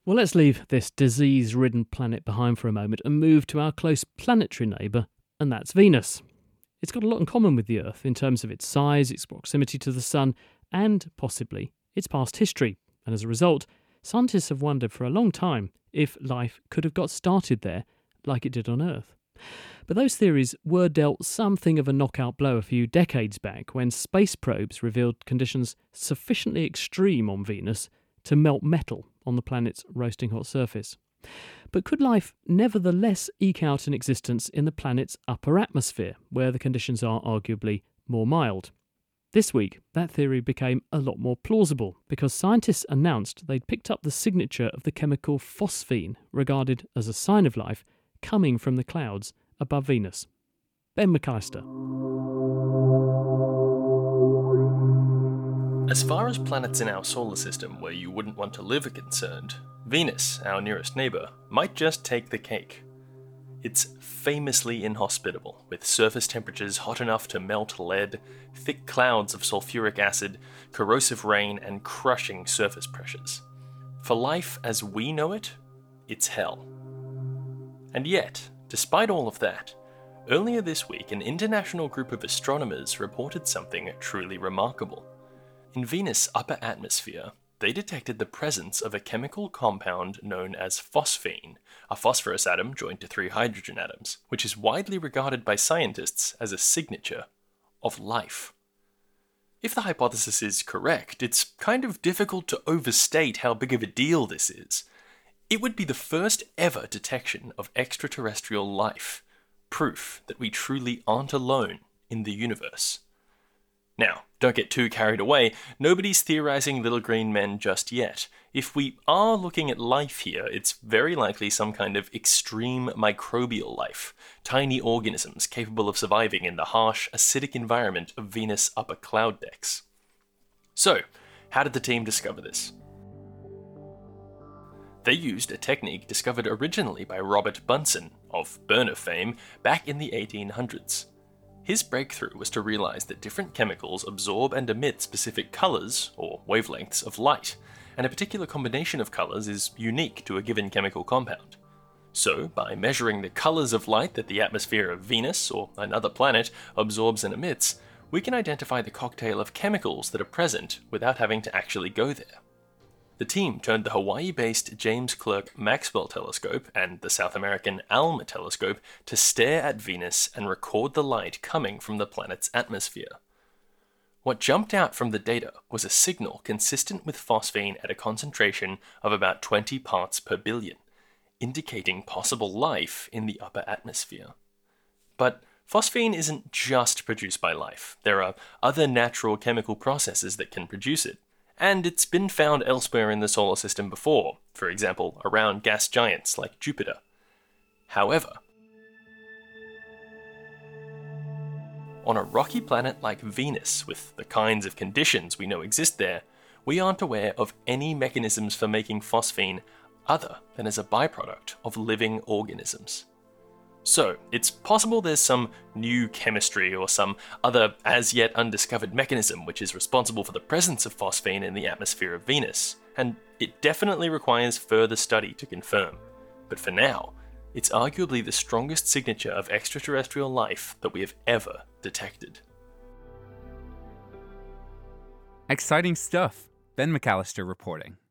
Well, let's leave this disease-ridden planet behind for a moment and move to our close planetary neighbour, and that's Venus. It's got a lot in common with the Earth in terms of its size, its proximity to the Sun, and possibly its past history. And as a result, scientists have wondered for a long time if life could have got started there like it did on Earth. But those theories were dealt something of a knockout blow a few decades back when space probes revealed conditions sufficiently extreme on Venus to melt metal on the planet's roasting hot surface. But could life nevertheless eke out an existence in the planet's upper atmosphere, where the conditions are arguably more mild? This week, that theory became a lot more plausible because scientists announced they'd picked up the signature of the chemical phosphine, regarded as a sign of life, coming from the clouds above Venus. Ben McAllister. As far as planets in our solar system where you wouldn't want to live are concerned, Venus, our nearest neighbour, might just take the cake. It's famously inhospitable, with surface temperatures hot enough to melt lead, thick clouds of sulfuric acid, corrosive rain, and crushing surface pressures. For life as we know it, it's hell. And yet, despite all of that, earlier this week an international group of astronomers reported something truly remarkable. In Venus' upper atmosphere, they detected the presence of a chemical compound known as phosphine, a phosphorus atom joined to 3 hydrogen atoms, which is widely regarded by scientists as a signature of life. If the hypothesis is correct, it's kind of difficult to overstate how big of a deal this is. It would be the first ever detection of extraterrestrial life, proof that we truly aren't alone in the universe. Now, don't get too carried away, nobody's theorizing little green men just yet. If we are looking at life here, it's very likely some kind of extreme microbial life, tiny organisms capable of surviving in the harsh, acidic environment of Venus' upper cloud decks. So, how did the team discover this? They used a technique discovered originally by Robert Bunsen, of burner fame, back in the 1800s. His breakthrough was to realize that different chemicals absorb and emit specific colors, or wavelengths, of light, and a particular combination of colors is unique to a given chemical compound. So, by measuring the colors of light that the atmosphere of Venus, or another planet, absorbs and emits, we can identify the cocktail of chemicals that are present without having to actually go there. The team turned the Hawaii-based James Clerk Maxwell Telescope and the South American ALMA Telescope to stare at Venus and record the light coming from the planet's atmosphere. What jumped out from the data was a signal consistent with phosphine at a concentration of about 20 parts per billion, indicating possible life in the upper atmosphere. But phosphine isn't just produced by life. There are other natural chemical processes that can produce it. And it's been found elsewhere in the solar system before, for example, around gas giants like Jupiter. However, on a rocky planet like Venus, with the kinds of conditions we know exist there, we aren't aware of any mechanisms for making phosphine other than as a byproduct of living organisms. So, it's possible there's some new chemistry or some other as-yet undiscovered mechanism which is responsible for the presence of phosphine in the atmosphere of Venus, and it definitely requires further study to confirm. But for now, it's arguably the strongest signature of extraterrestrial life that we have ever detected. Exciting stuff. Ben McAllister reporting.